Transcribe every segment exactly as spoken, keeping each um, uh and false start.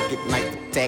pocket knife attack.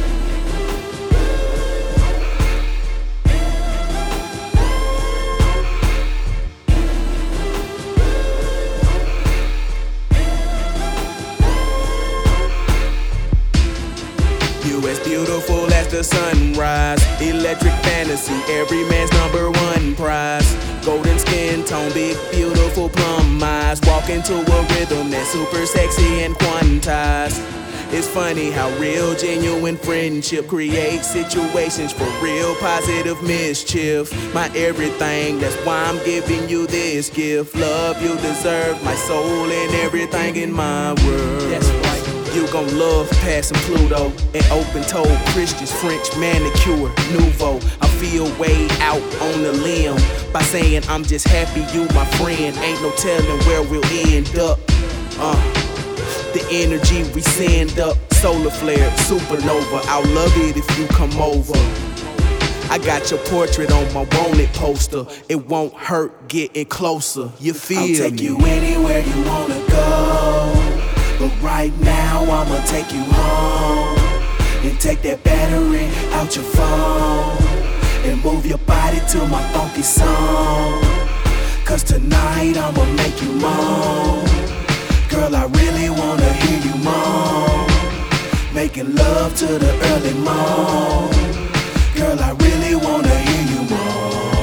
You as beautiful as the sunrise, electric fantasy, every man's number one prize. Golden skin tone, big beautiful plum eyes, walk into a rhythm that's super sexy and quantized. It's funny how real genuine friendship creates situations for real positive mischief. My everything, that's why I'm giving you this gift. Love you deserve, my soul and everything in my world. That's right. You gon' love passing Pluto and open-toed Christians, French manicure, nouveau. I feel way out on the limb by saying I'm just happy you my friend. Ain't no telling where we'll end up. Uh, the energy we send up, solar flare, supernova. I'll love it if you come over. I got your portrait on my wanted poster. It won't hurt getting closer. You feel me? I'll take you anywhere you wanna go. But right now I'ma take you home and take that battery out your phone and move your body to my funky song. Cause tonight I'ma make you moan. Girl, I really wanna hear you moan. Making love to the early morn. Girl, I really wanna hear you moan.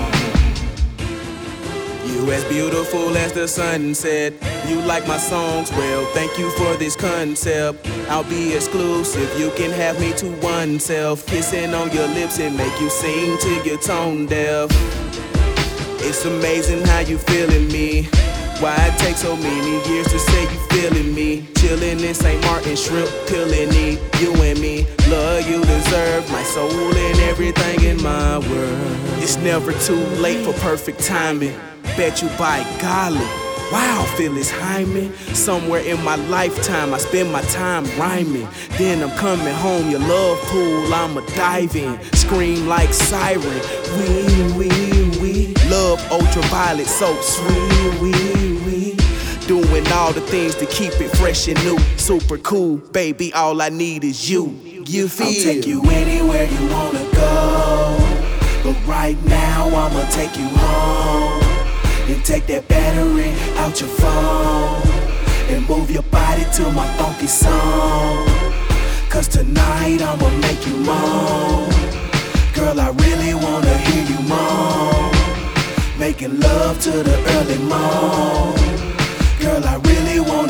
You as beautiful as the sunset. You like my songs, well, thank you for this concept. I'll be exclusive, you can have me to oneself. Kissing on your lips and make you sing till you're tone deaf. It's amazing how you feeling me. Why it takes so many years to say you feeling me. Chillin' in Saint Martin, shrimp pillin' it. You and me, love you deserve, my soul and everything in my world. It's never too late for perfect timing. Bet you by golly, wow, Phyllis Hyman. Somewhere in my lifetime I spend my time rhyming. Then I'm coming home, your love pool I'ma dive in. Scream like siren, wee, wee, wee. Love ultraviolet, so sweet, wee, wee. Doing all the things to keep it fresh and new. Super cool, baby, all I need is you. You feel? I'll take you anywhere you wanna go. But right now I'ma take you home and take that battery out your phone and move your body to my funky song. Cause tonight I'ma make you moan. Girl, I really wanna hear you moan. Making love to the early morn. Girl, I really wanna